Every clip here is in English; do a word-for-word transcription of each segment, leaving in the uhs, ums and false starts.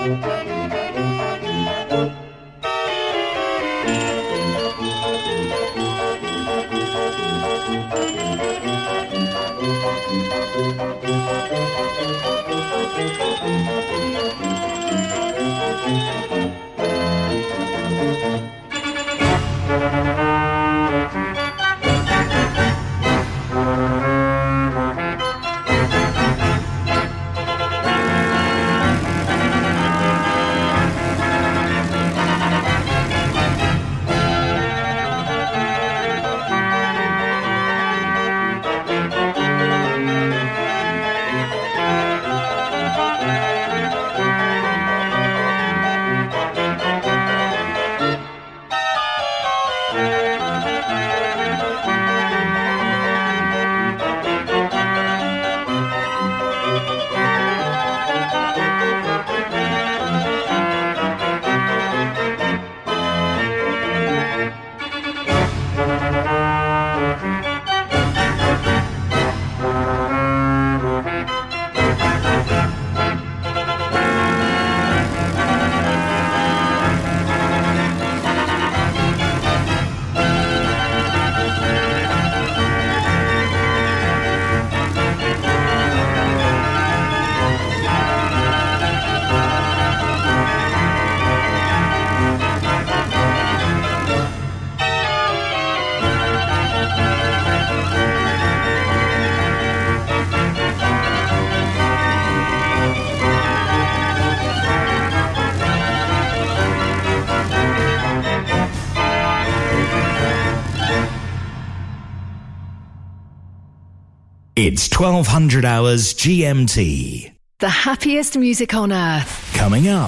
It's twelve hundred hours G M T. The happiest music on earth. Coming up.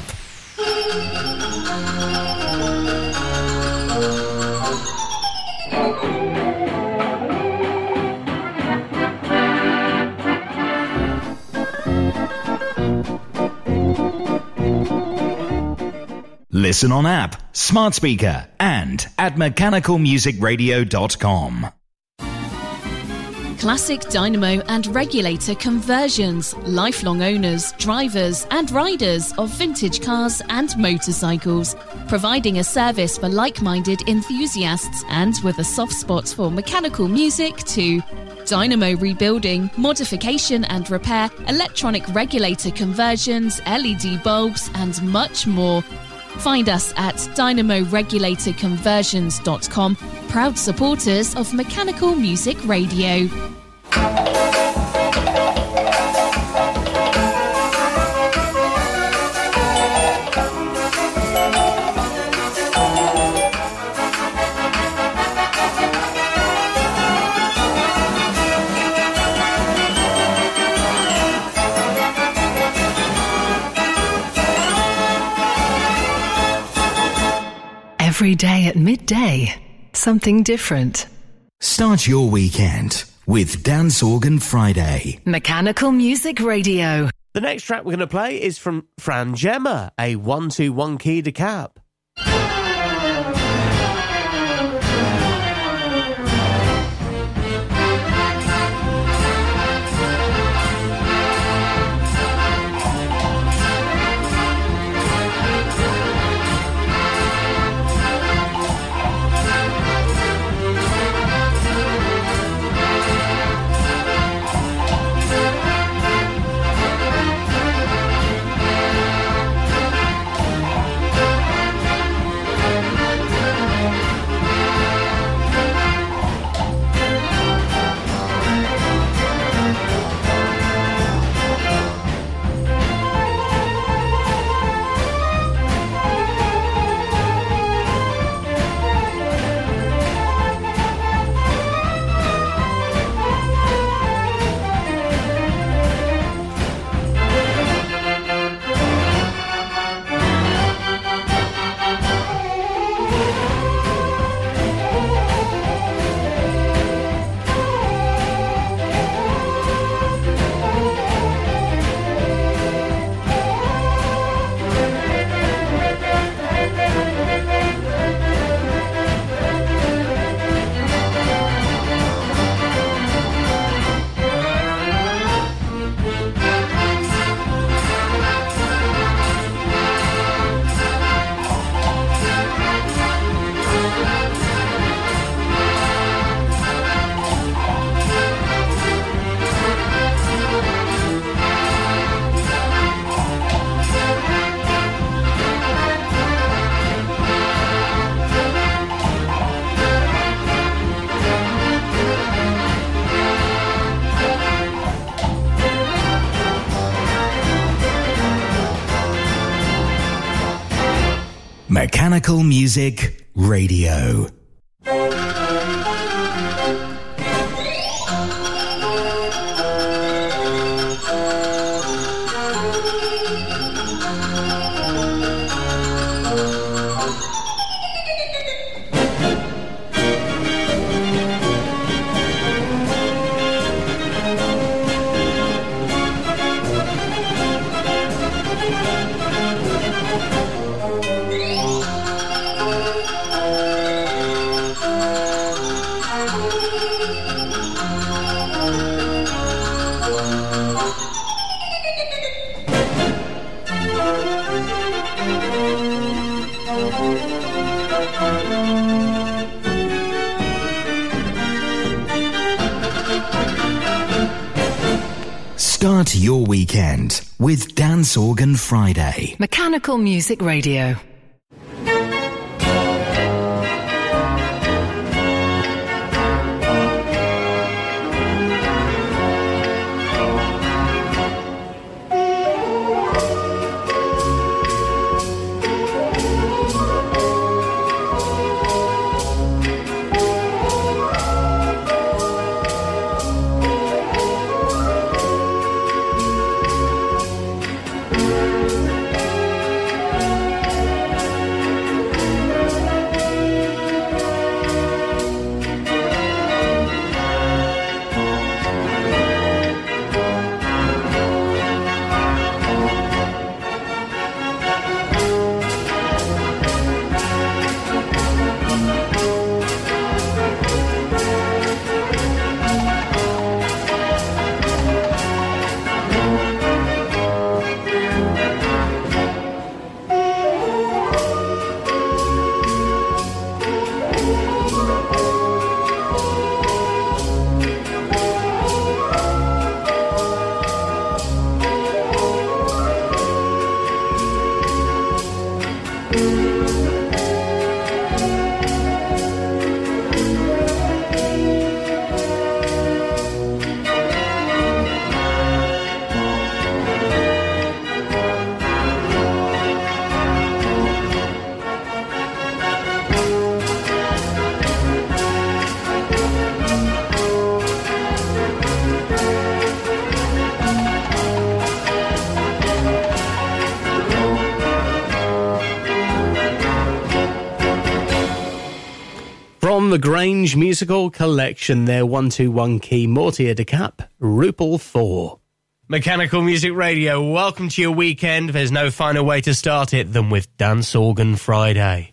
Listen on app, smart speaker, and at mechanical music radio dot com. Classic dynamo and regulator conversions. Lifelong owners, drivers and riders of vintage cars and motorcycles. Providing a service for like-minded enthusiasts and with a soft spot for mechanical music too. Dynamo rebuilding, modification and repair, electronic regulator conversions, L E D bulbs and much more. Find us at dynamo regulator conversions dot com, proud supporters of Mechanical Music Radio. Every day at midday, something different. Start your weekend with Dance Organ Friday. Mechanical Music Radio. The next track we're going to play is from Fran Gemma, a one two one key de cap. Mechanical Music Radio. Start your weekend with Dance Organ Friday. Mechanical Music Radio. From the Grange Musical Collection, their one two one key Mortier de Cap, Rupel four. Mechanical Music Radio, welcome to your weekend. There's no finer way to start it than with Dance Organ Friday.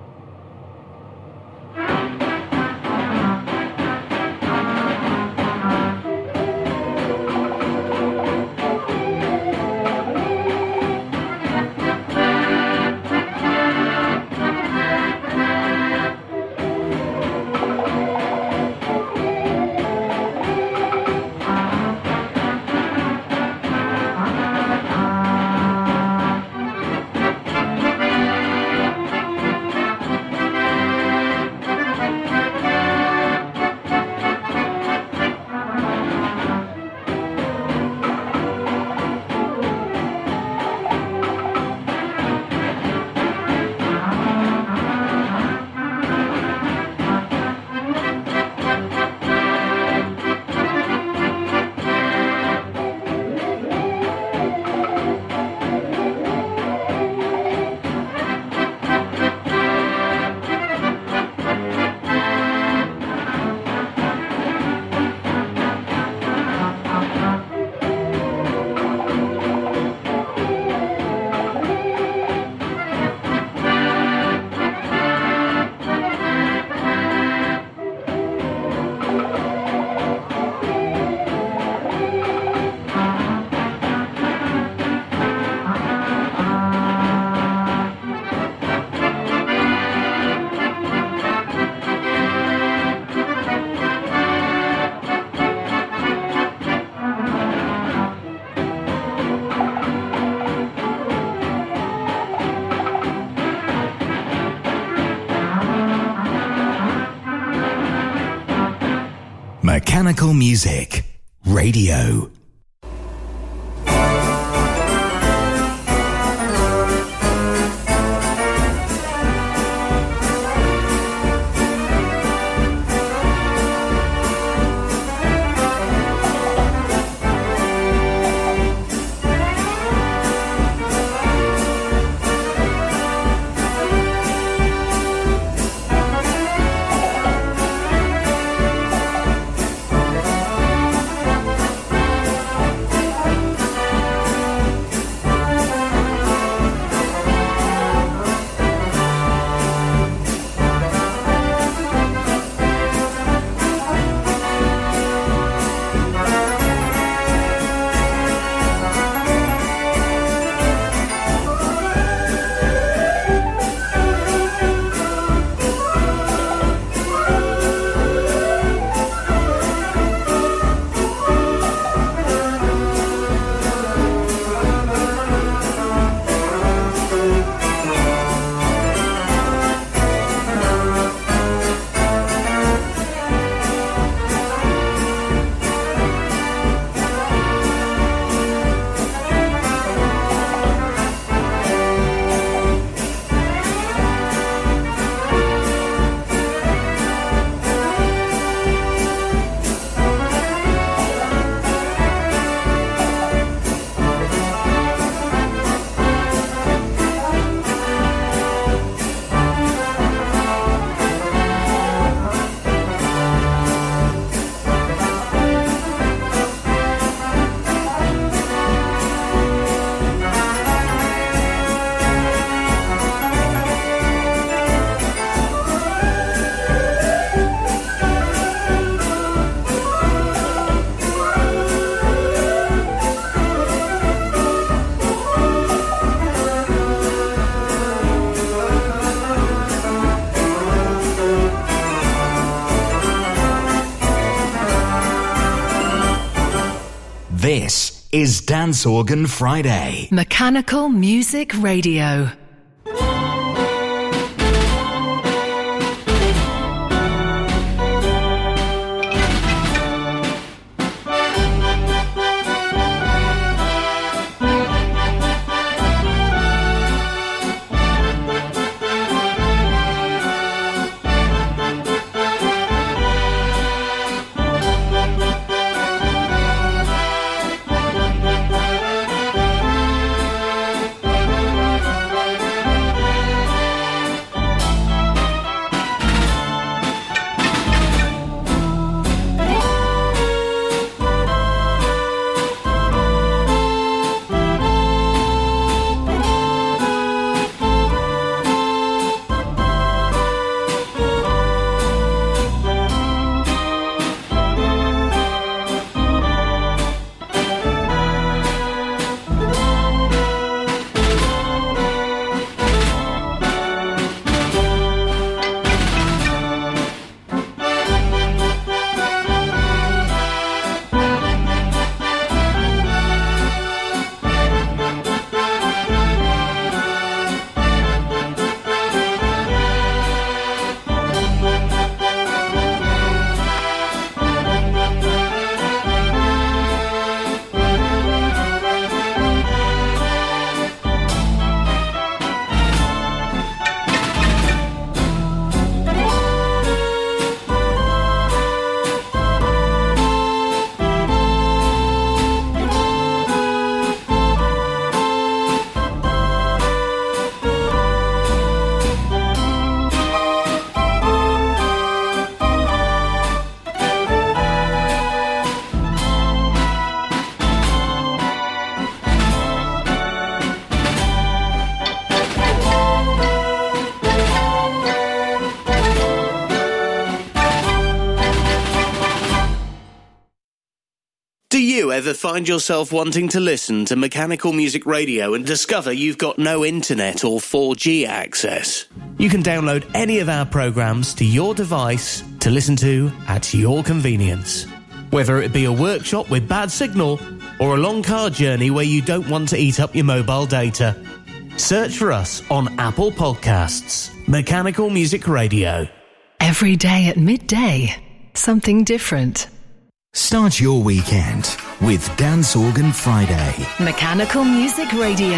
Mechanical Music Radio. is Dance Organ Friday. Mechanical Music Radio. Ever find yourself wanting to listen to Mechanical Music Radio and discover you've got no internet or four G access? You can download any of our programs to your device to listen to at your convenience. Whether it be a workshop with bad signal or a long car journey where you don't want to eat up your mobile data, search for us on Apple Podcasts. Mechanical Music Radio. Every day at midday, something different. Start your weekend with Dance Organ Friday. Mechanical Music Radio.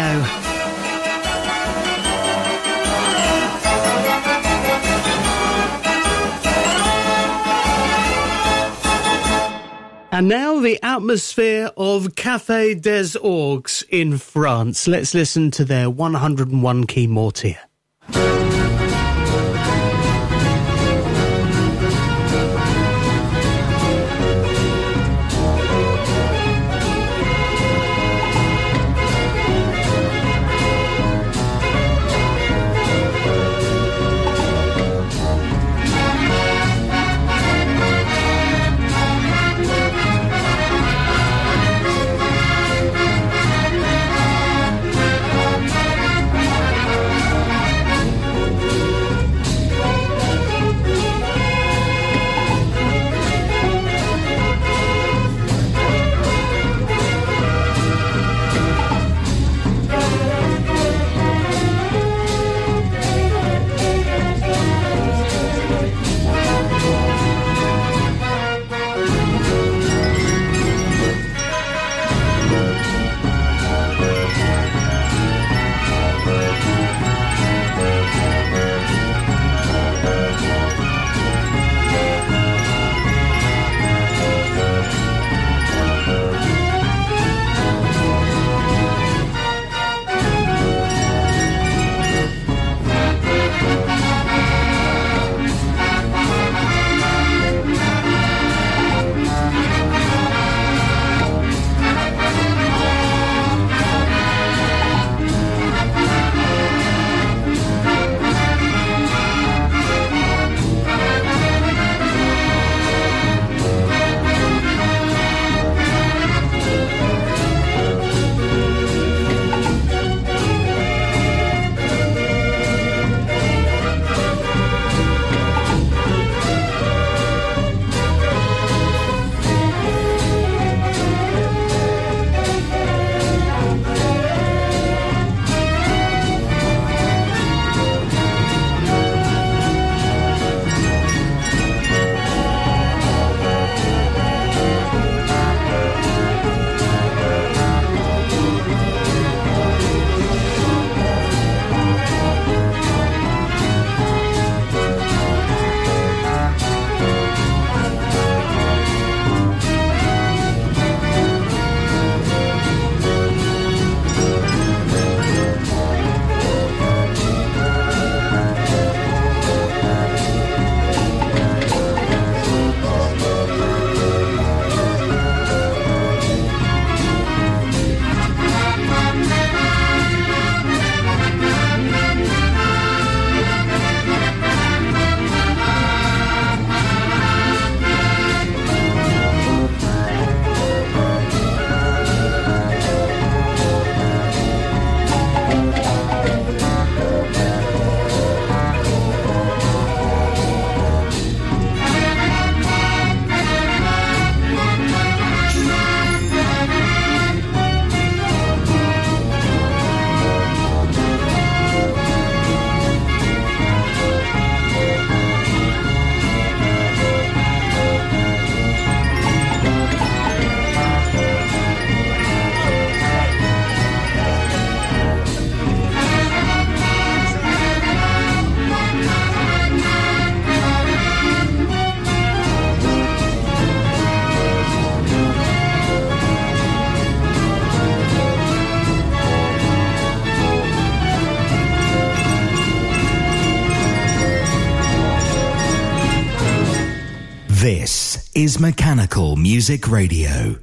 And now the atmosphere of Café des Orgues in France. Let's listen to their one hundred and one key mortier. This is Mechanical Music Radio.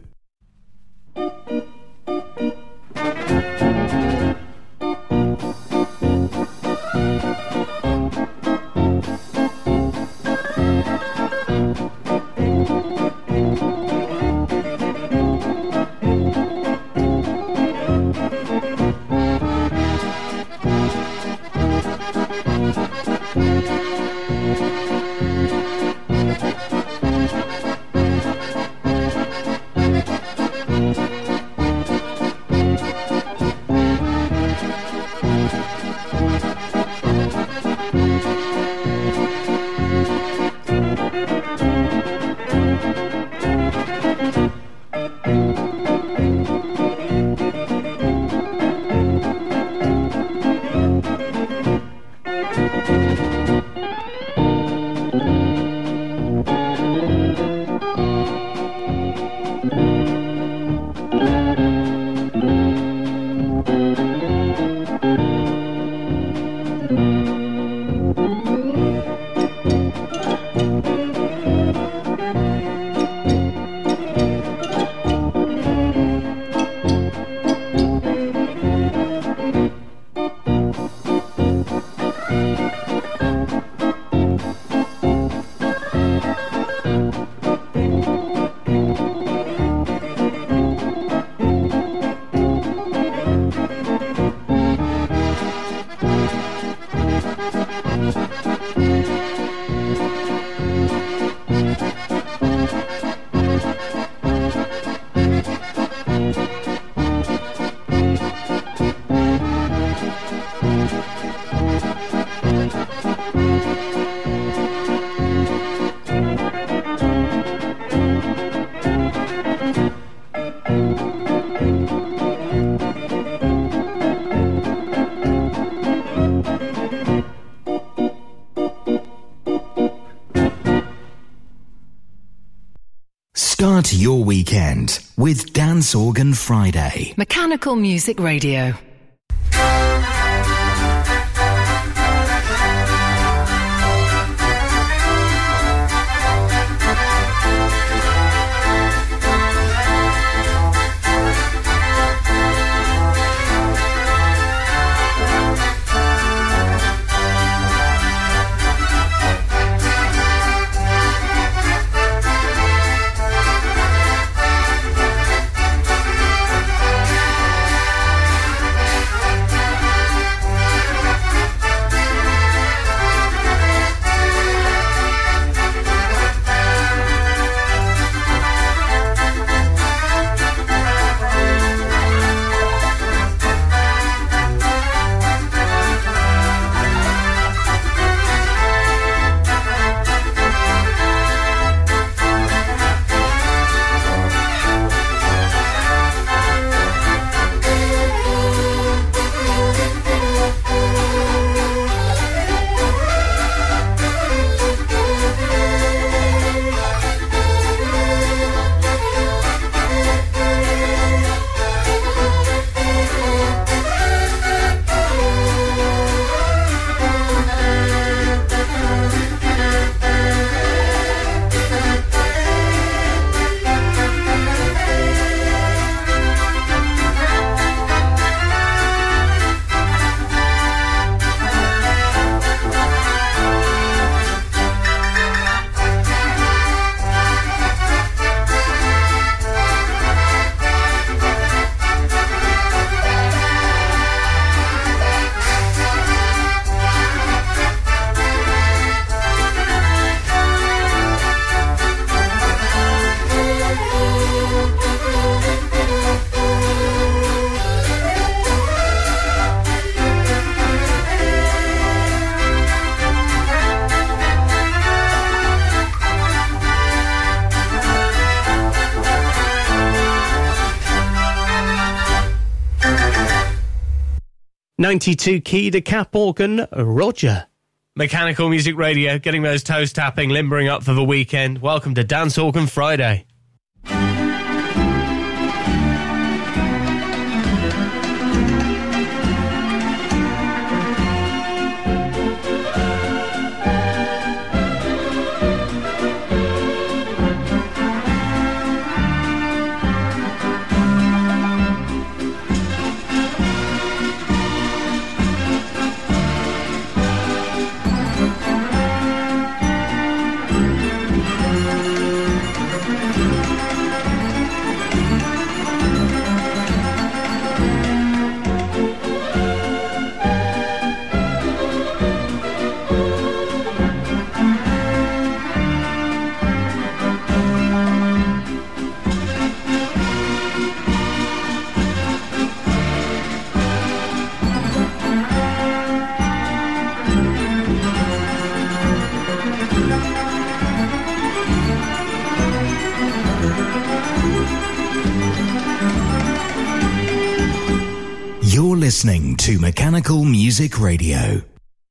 Start your weekend with Dance Organ Friday. Mechanical Music Radio. ninety-two key to cap organ, Roger. Mechanical Music Radio, getting those toes tapping, limbering up for the weekend. Welcome to Dance Organ Friday. listening to Mechanical Music Radio.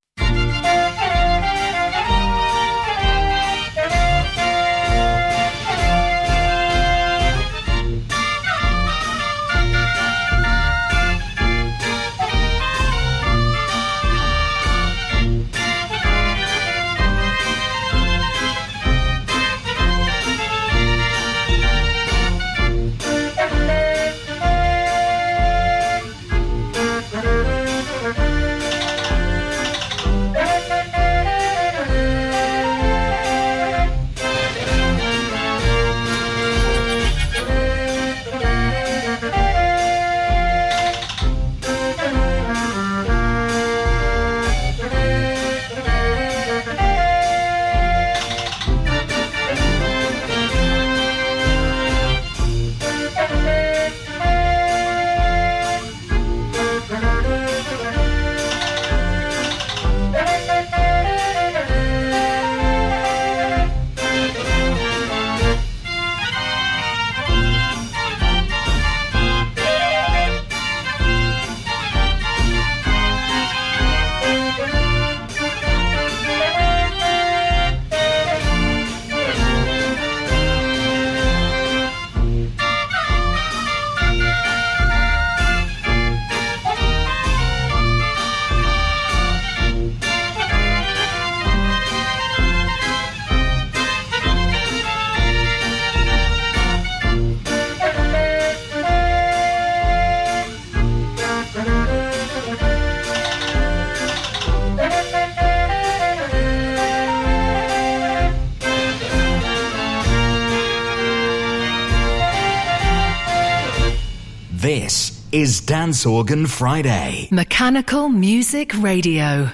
This is Dance Organ Friday. Mechanical Music Radio.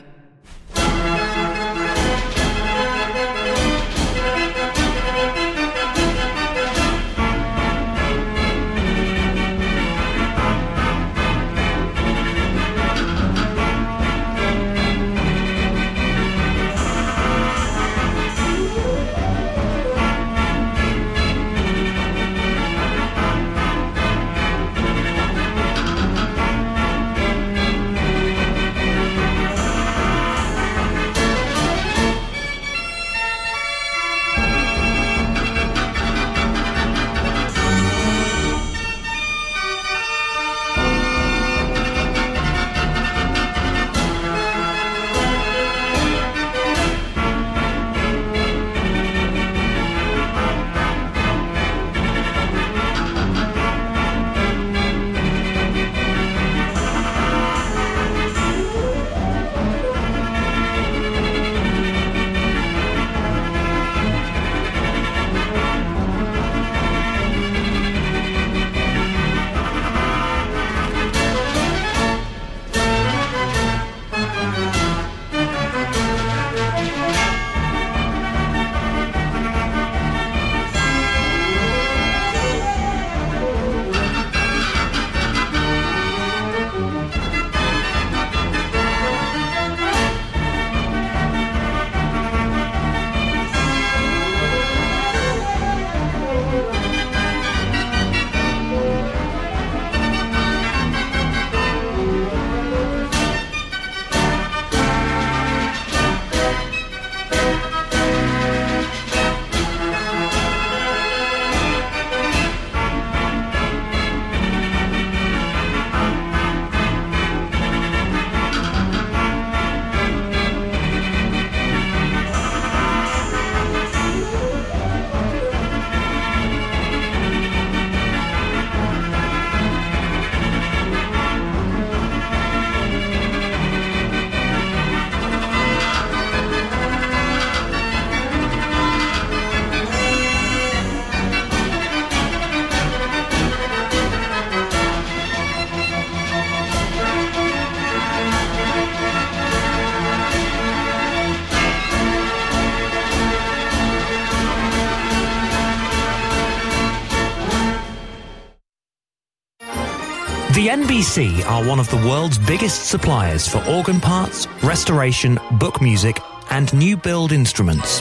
The N B C are one of the world's biggest suppliers for organ parts, restoration, book music, and new build instruments.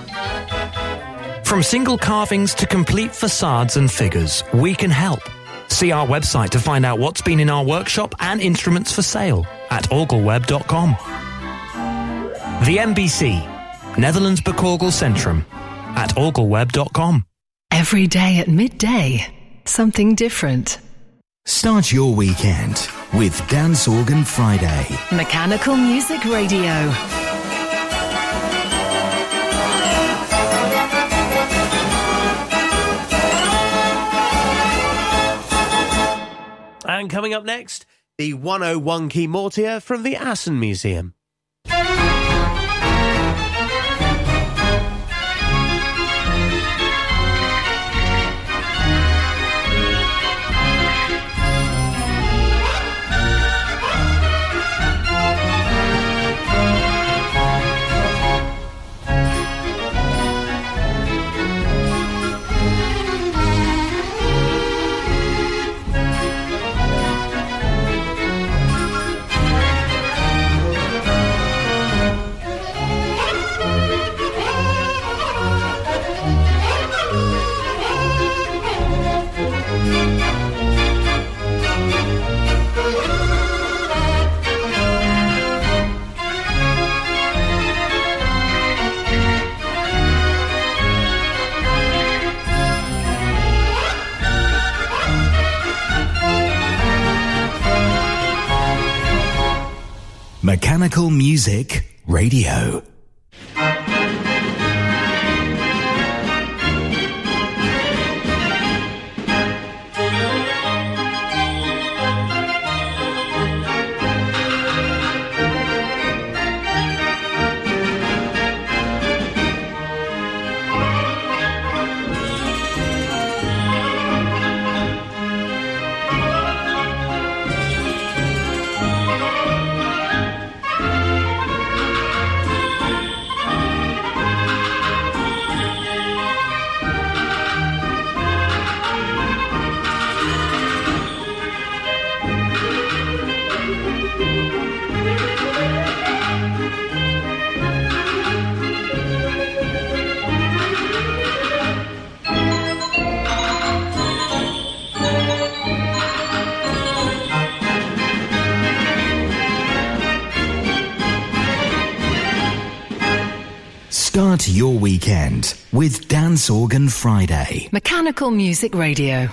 From single carvings to complete facades and figures, we can help. See our website to find out what's been in our workshop and instruments for sale at orgelweb dot com. The M B C, Netherlands Boekorgel Centrum, at orgelweb dot com. Every day at midday, something different. Start your weekend with Dance Organ Friday. Mechanical Music Radio. And coming up next, the one oh one key mortier from the Assen Museum. Mechanical Music Radio. Start your weekend with Dance Organ Friday. Mechanical Music Radio.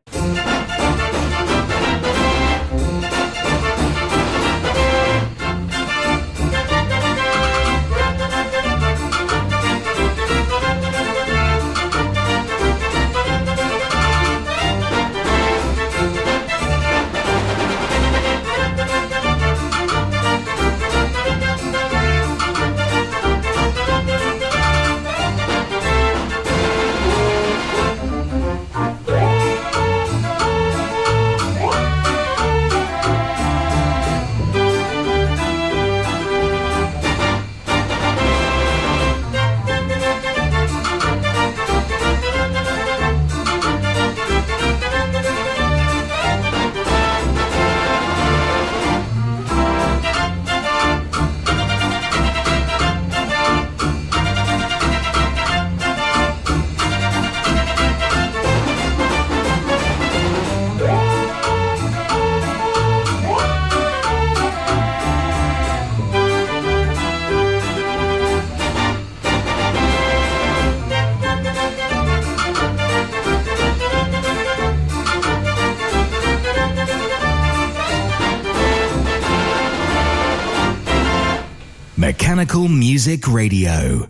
Mechanical Music Radio.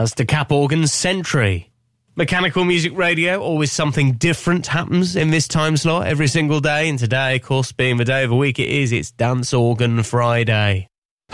That's the Cap Organ Century. Mechanical Music Radio, always something different happens in this time slot every single day. And today, of course, being the day of the week it is, it's Dance Organ Friday.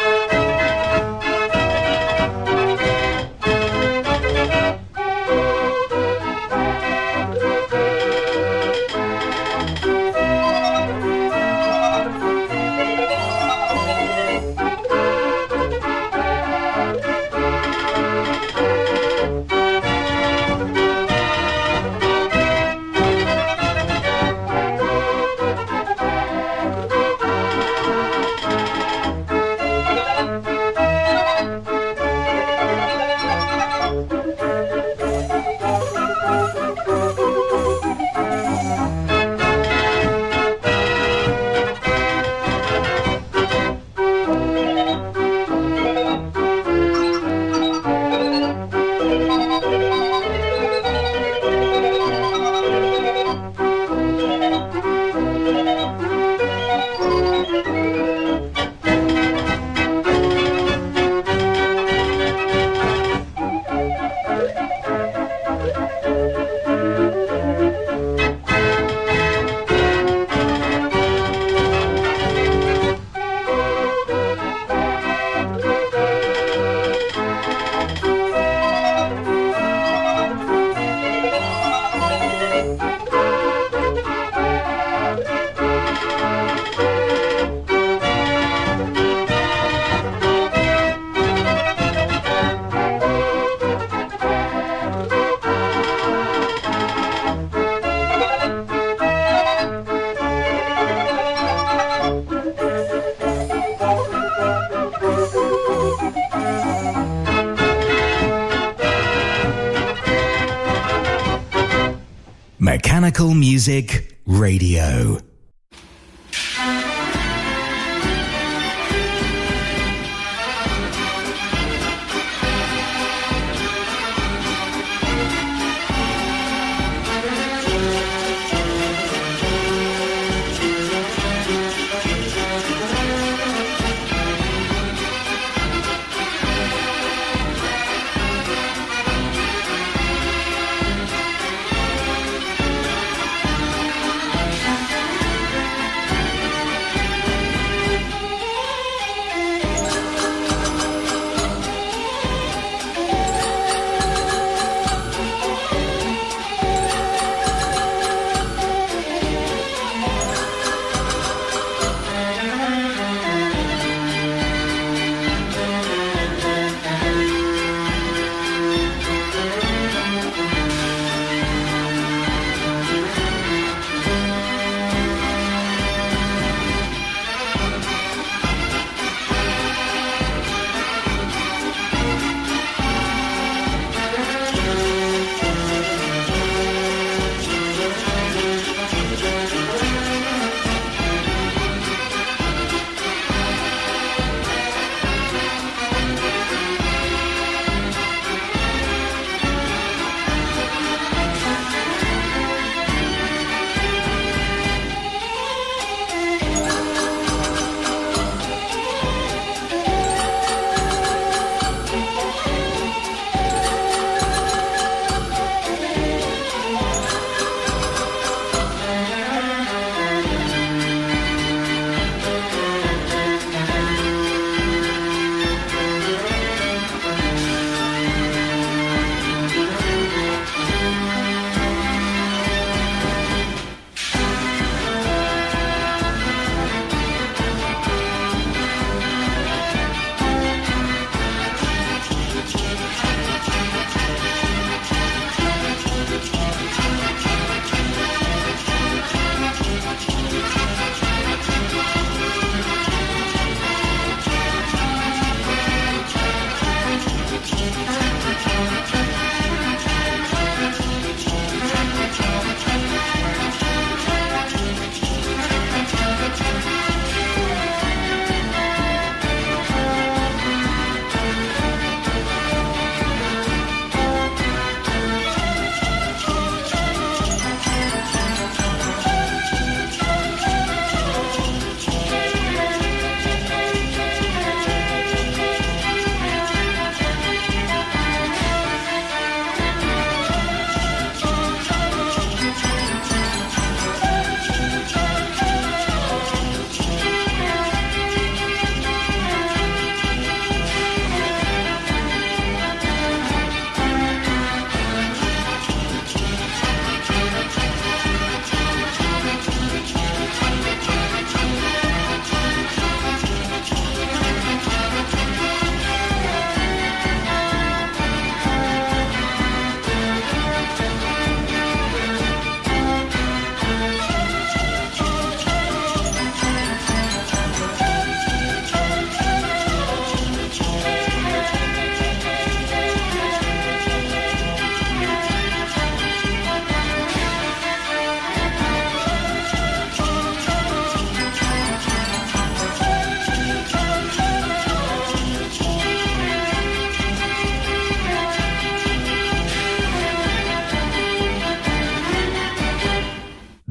Mechanical Music Radio.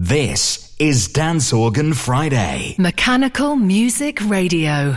This is Dance Organ Friday. Mechanical Music Radio.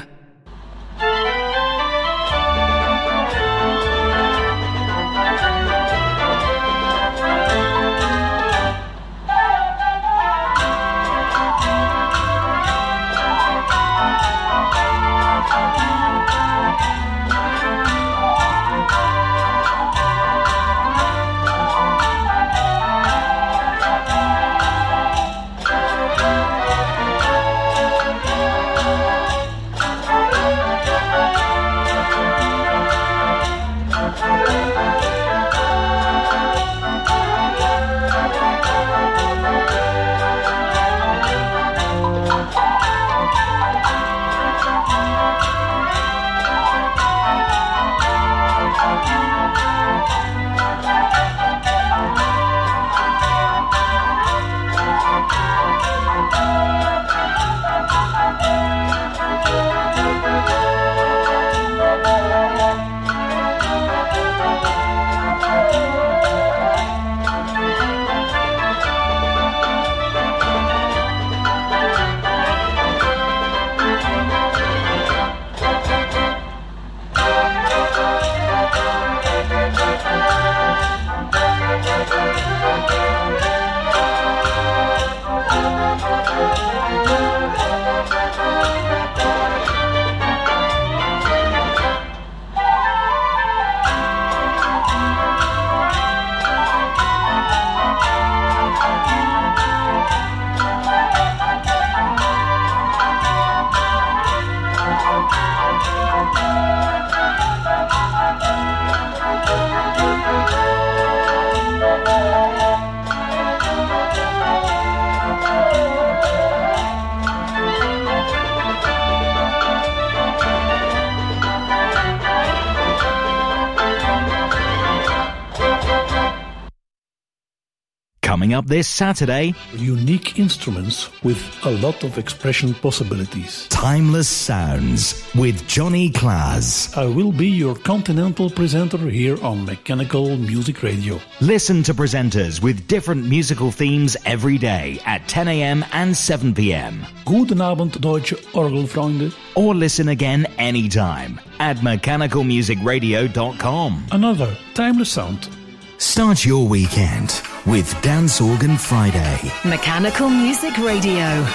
Coming up this Saturday, unique instruments with a lot of expression possibilities. Timeless Sounds with Johnny Claes. I will be your continental presenter here on Mechanical Music Radio. Listen to presenters with different musical themes every day at ten a.m. and seven p.m. Goedenavond, Deutsche Orgelfreunde. Or listen again anytime at mechanical music radio dot com. Another timeless sound. Start your weekend with Dance Organ Friday. Mechanical Music Radio.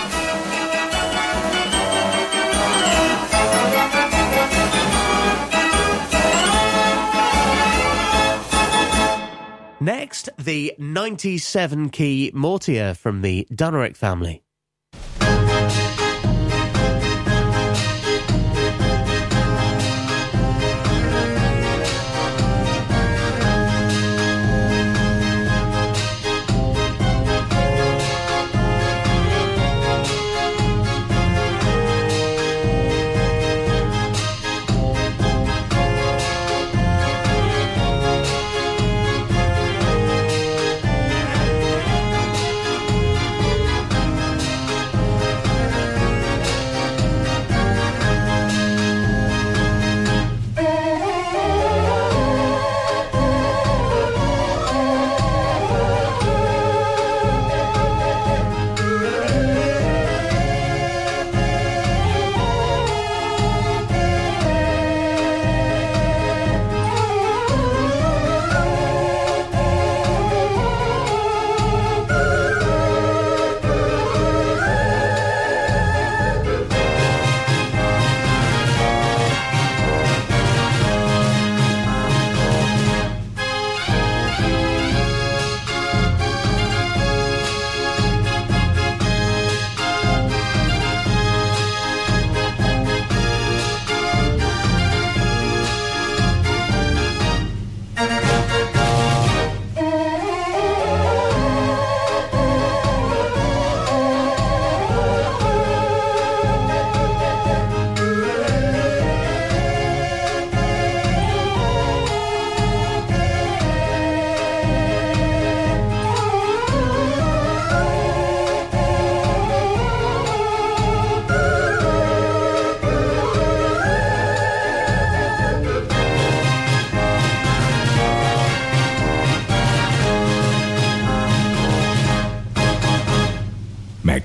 Next, the ninety-seven key Mortier from the Dunerick family.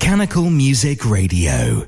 Mechanical Music Radio.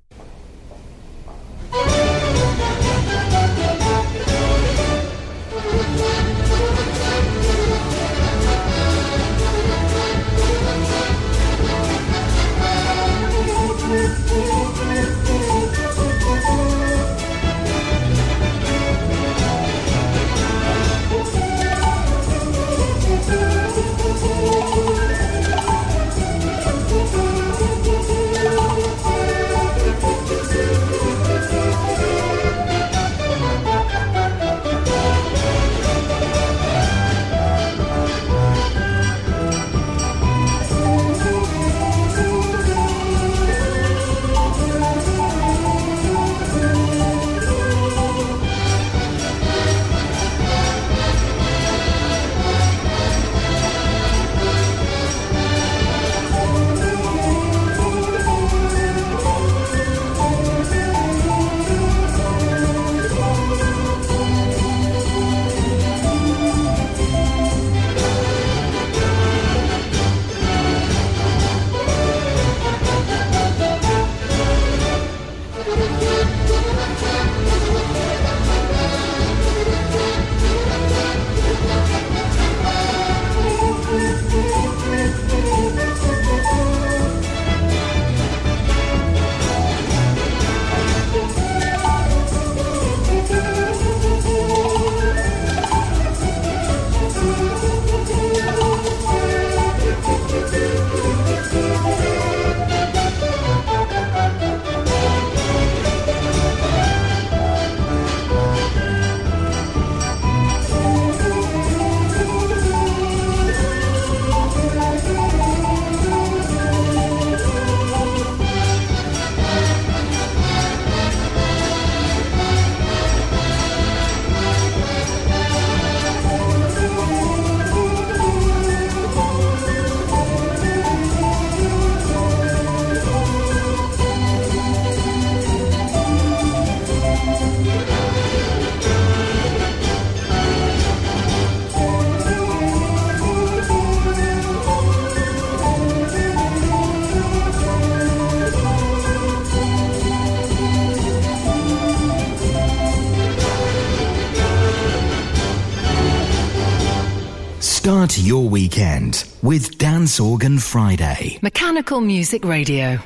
Start your weekend with Dance Organ Friday. Mechanical Music Radio.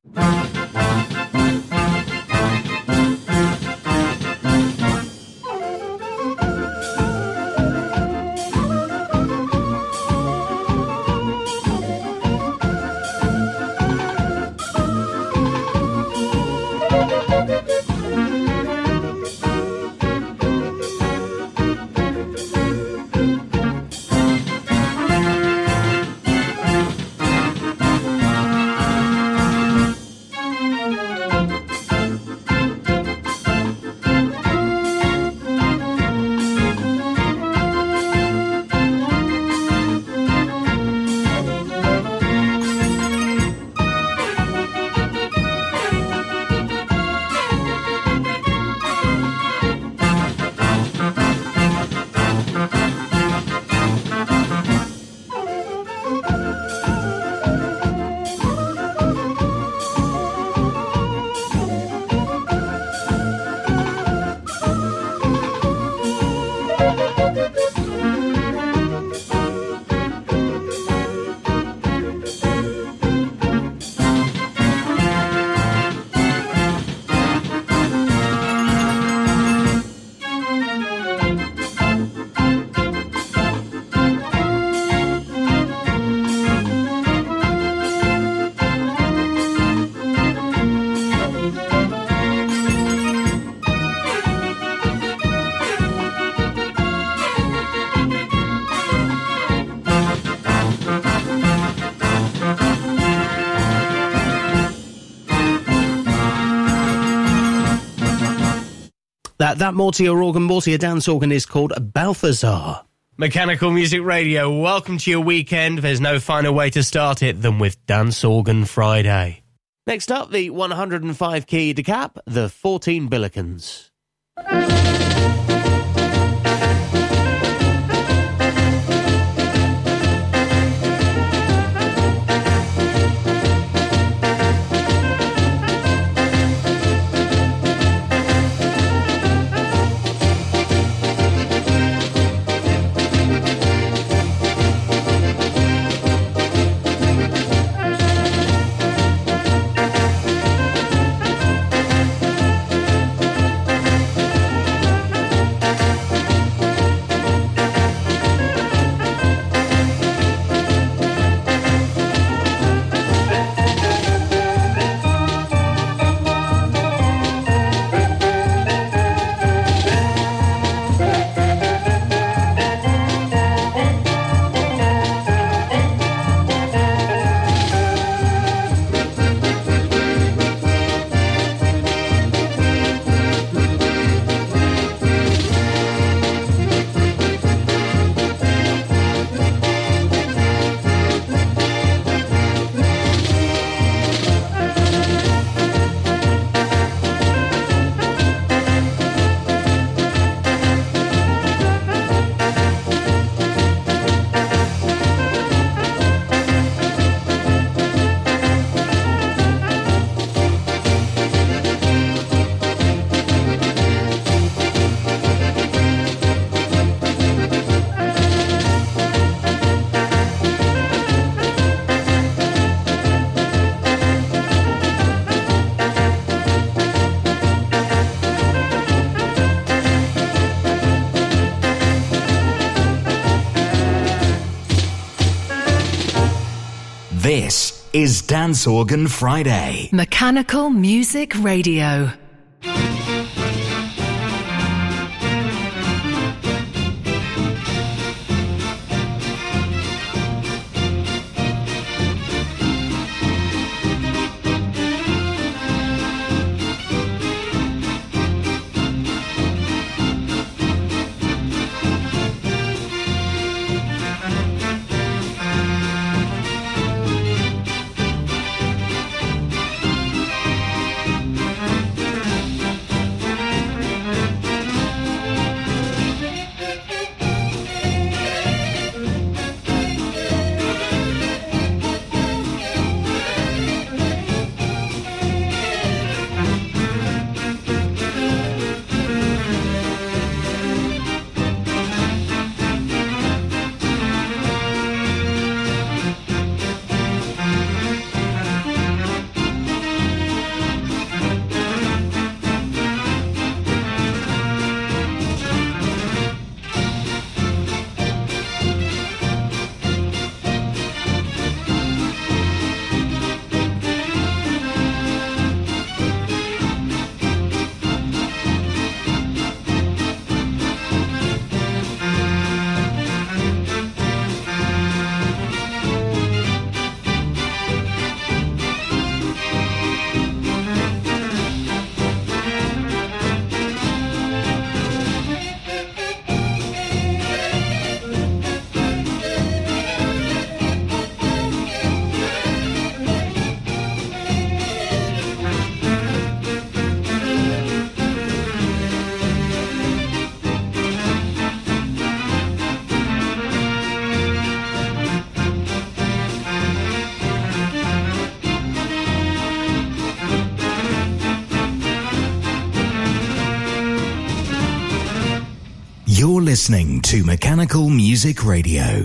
That, that Mortier organ, Mortier dance organ is called Balthazar. Mechanical Music Radio, welcome to your weekend. There's no finer way to start it than with Dance Organ Friday. Next up, the one hundred five key decap, the fourteen Billikens. This is Dance Organ Friday. Mechanical Music Radio. You're listening to Mechanical Music Radio.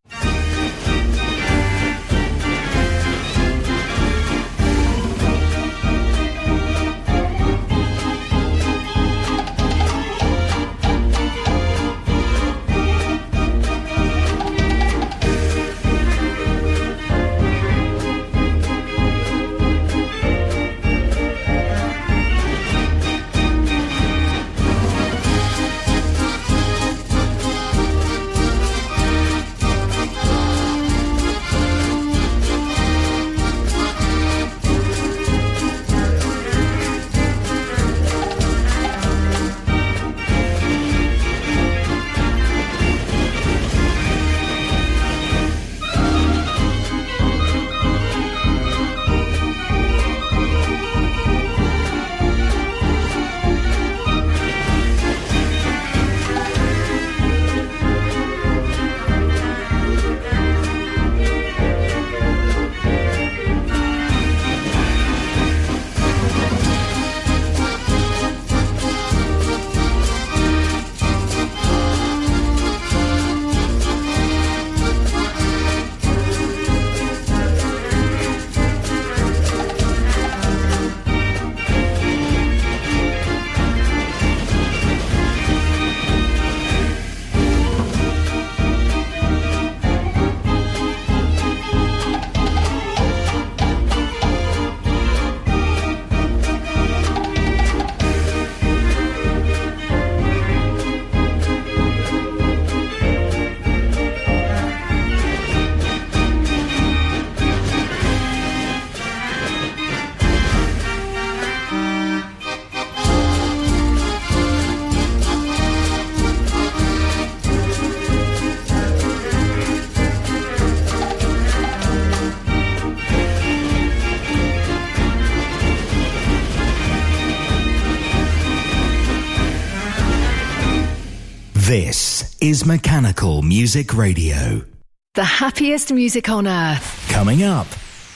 This is Mechanical Music Radio. The happiest music on earth. Coming up.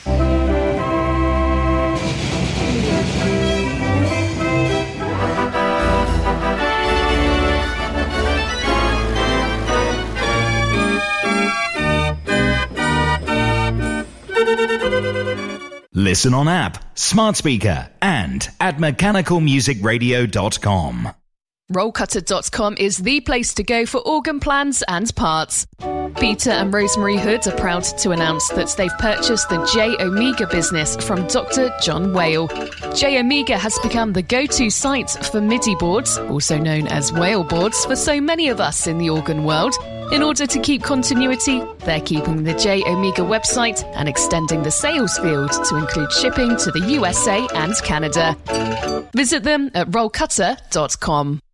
Listen on app, smart speaker, and at mechanical music radio dot com. roll cutter dot com is the place to go for organ plans and parts. Peter and Rosemary Hood are proud to announce that they've purchased the J Omega business from Doctor John Whale. J Omega has become the go-to site for MIDI boards, also known as Whale boards, for so many of us in the organ world. In order to keep continuity, they're keeping the J Omega website and extending the sales field to include shipping to the U S A and Canada. Visit them at roll cutter dot com.